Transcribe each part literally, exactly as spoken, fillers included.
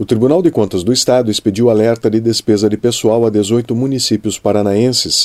O Tribunal de Contas do Estado expediu alerta de despesa de pessoal a dezoito municípios paranaenses.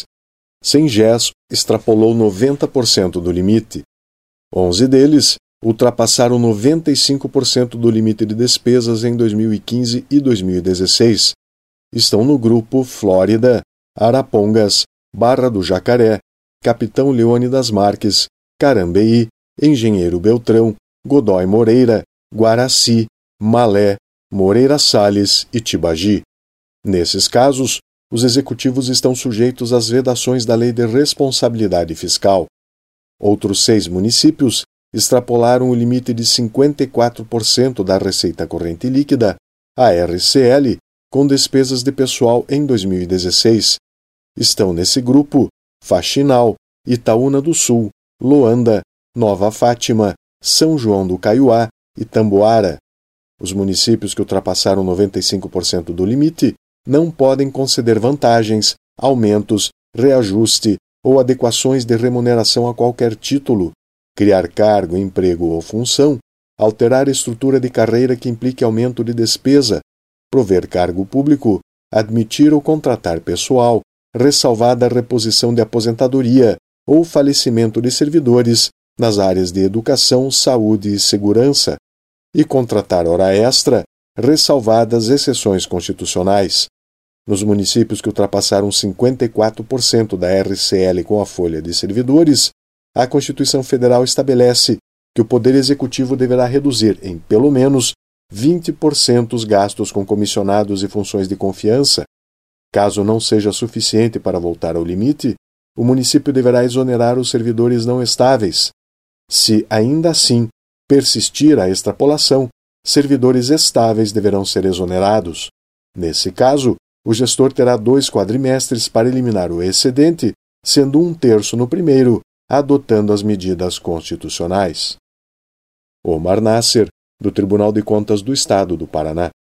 Cengés extrapolou noventa por cento do limite. onze deles ultrapassaram noventa e cinco por cento do limite de despesas em dois mil e quinze e dois mil e dezesseis. Estão no grupo Flórida, Arapongas, Barra do Jacaré, Capitão Leônidas Marques, Carambeí, Engenheiro Beltrão, Godói Moreira, Guaraci, Malé, Moreira Salles e Tibagi. Nesses casos, os executivos estão sujeitos às vedações da Lei de Responsabilidade Fiscal. Outros seis municípios extrapolaram o limite de cinquenta e quatro por cento da receita corrente líquida, a R C L, com despesas de pessoal em dois mil e dezesseis. Estão nesse grupo Faxinal, Itaúna do Sul, Loanda, Nova Fátima, São João do Caiuá e Tamboara. Os municípios que ultrapassaram noventa e cinco por cento do limite não podem conceder vantagens, aumentos, reajuste ou adequações de remuneração a qualquer título, criar cargo, emprego ou função, alterar estrutura de carreira que implique aumento de despesa, prover cargo público, admitir ou contratar pessoal, ressalvada a reposição de aposentadoria ou falecimento de servidores nas áreas de educação, saúde e segurança, e contratar hora extra, ressalvadas exceções constitucionais. Nos municípios que ultrapassaram cinquenta e quatro por cento da R C L com a folha de servidores, a Constituição Federal estabelece que o Poder Executivo deverá reduzir em, pelo menos, vinte por cento os gastos com comissionados e funções de confiança. Caso não seja suficiente para voltar ao limite, o município deverá exonerar os servidores não estáveis. Se, ainda assim, persistir a extrapolação, servidores estáveis deverão ser exonerados. Nesse caso, o gestor terá dois quadrimestres para eliminar o excedente, sendo um terço no primeiro, adotando as medidas constitucionais. Omar Nasser, do Tribunal de Contas do Estado do Paraná.